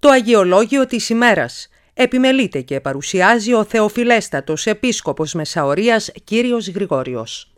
Το Αγιολόγιο της ημέρας επιμελείται και παρουσιάζει ο Θεοφιλέστατος Επίσκοπος Μεσαωρίας Κύριος Γρηγόριος.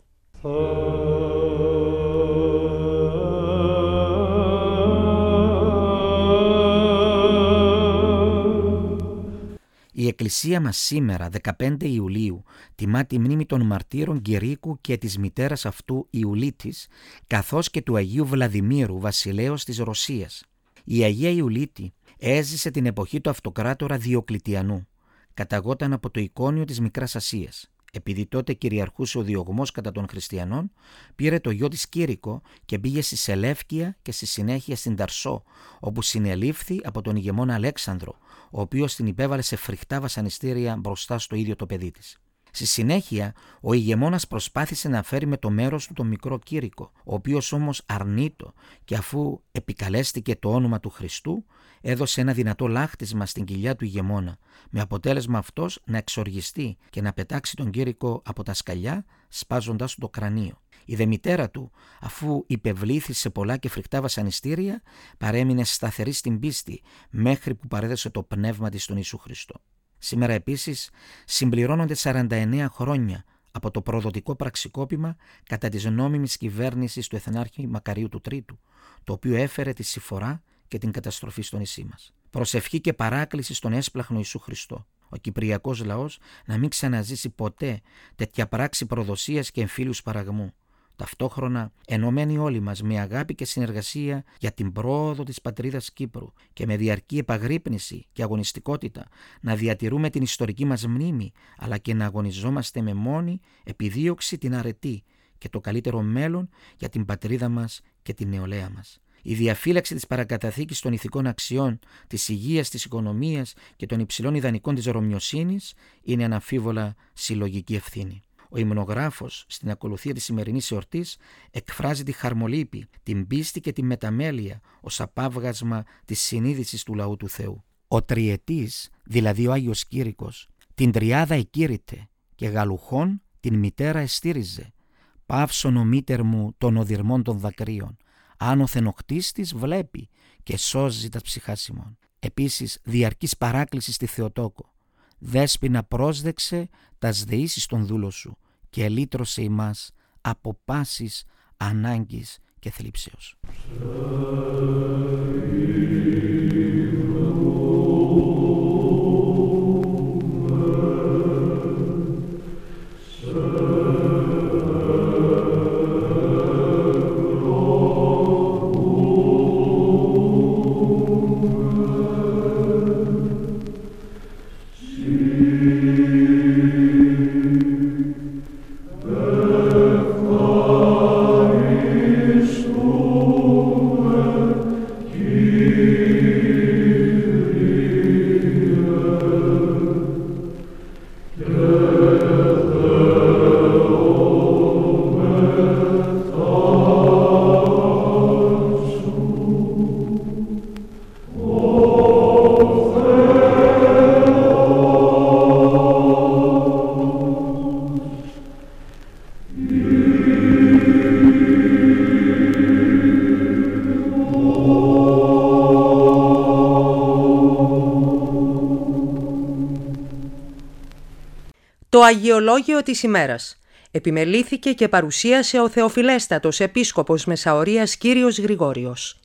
Η Εκκλησία μας σήμερα, 15 Ιουλίου, τιμά τη μνήμη των μαρτύρων Κηρύκου και της μητέρας αυτού Ιουλίτης, καθώς και του Αγίου Βλαδιμήρου, βασιλέως της Ρωσίας. Η Αγία Ιουλίτη έζησε την εποχή του αυτοκράτορα Διοκλητιανού. Καταγόταν από το Ικόνιο της Μικράς Ασίας. Επειδή τότε κυριαρχούσε ο διωγμός κατά των χριστιανών, πήρε το γιο της Κήρικο και πήγε στη Σελεύκεια και στη συνέχεια στην Ταρσό, όπου συνελήφθη από τον ηγεμόνα Αλέξανδρο, ο οποίος την υπέβαλε σε φρικτά βασανιστήρια μπροστά στο ίδιο το παιδί της. Στη συνέχεια, ο ηγεμόνας προσπάθησε να φέρει με το μέρος του τον μικρό Κήρικο, ο οποίος όμως αρνείτο και αφού επικαλέστηκε το όνομα του Χριστού, έδωσε ένα δυνατό λάχτισμα στην κοιλιά του ηγεμόνα, με αποτέλεσμα αυτός να εξοργιστεί και να πετάξει τον Κήρικο από τα σκαλιά, σπάζοντας του το κρανίο. Η δε μητέρα του, αφού υπευλήθη σε πολλά και φρικτά βασανιστήρια, παρέμεινε σταθερή στην πίστη μέχρι που παρέδωσε το πνεύμα της στον Ιησού Χριστό. Σήμερα επίσης συμπληρώνονται 49 χρόνια από το προδοτικό πραξικόπημα κατά της νόμιμης κυβέρνησης του Εθνάρχη Μακαρίου του Τρίτου, το οποίο έφερε τη συμφορά και την καταστροφή στο νησί μας. Προσευχή και παράκληση στον έσπλαχνο Ιησού Χριστό, ο κυπριακός λαός να μην ξαναζήσει ποτέ τέτοια πράξη προδοσίας και εμφύλιους παραγμού. Ταυτόχρονα ενωμένοι όλοι μας με αγάπη και συνεργασία για την πρόοδο της πατρίδας Κύπρου και με διαρκή επαγρύπνηση και αγωνιστικότητα να διατηρούμε την ιστορική μας μνήμη, αλλά και να αγωνιζόμαστε με μόνη επιδίωξη την αρετή και το καλύτερο μέλλον για την πατρίδα μας και την νεολαία μας. Η διαφύλαξη της παρακαταθήκης των ηθικών αξιών, της υγείας, της οικονομίας και των υψηλών ιδανικών της ρωμιοσύνης είναι αναμφίβολα συλλογική ευθύνη. Ο υμνογράφος στην ακολουθία της σημερινής εορτής εκφράζει τη χαρμολύπη, την πίστη και τη μεταμέλεια ως απάβγασμα της συνείδησης του λαού του Θεού. Ο τριετής, δηλαδή ο Άγιος Κήρικος, την τριάδα εκήρυτε και γαλουχών την μητέρα εστήριζε. Παύσον ο μήτερ μου των οδυρμών των δακρύων, άνωθεν ο κτίστης βλέπει και σώζει τα ψυχάσιμων. Επίσης διαρκής παράκληση στη Θεοτόκο. Δέσποινα πρόσδεξε τας δεήσεις των δούλων σου και ελύτρωσε ημάς από πάσης ανάγκης και θλίψεως. Το Αγιολόγιο της ημέρας επιμελήθηκε και παρουσίασε ο Θεοφιλέστατος Επίσκοπος Μεσαωρίας Κύριος Γρηγόριος.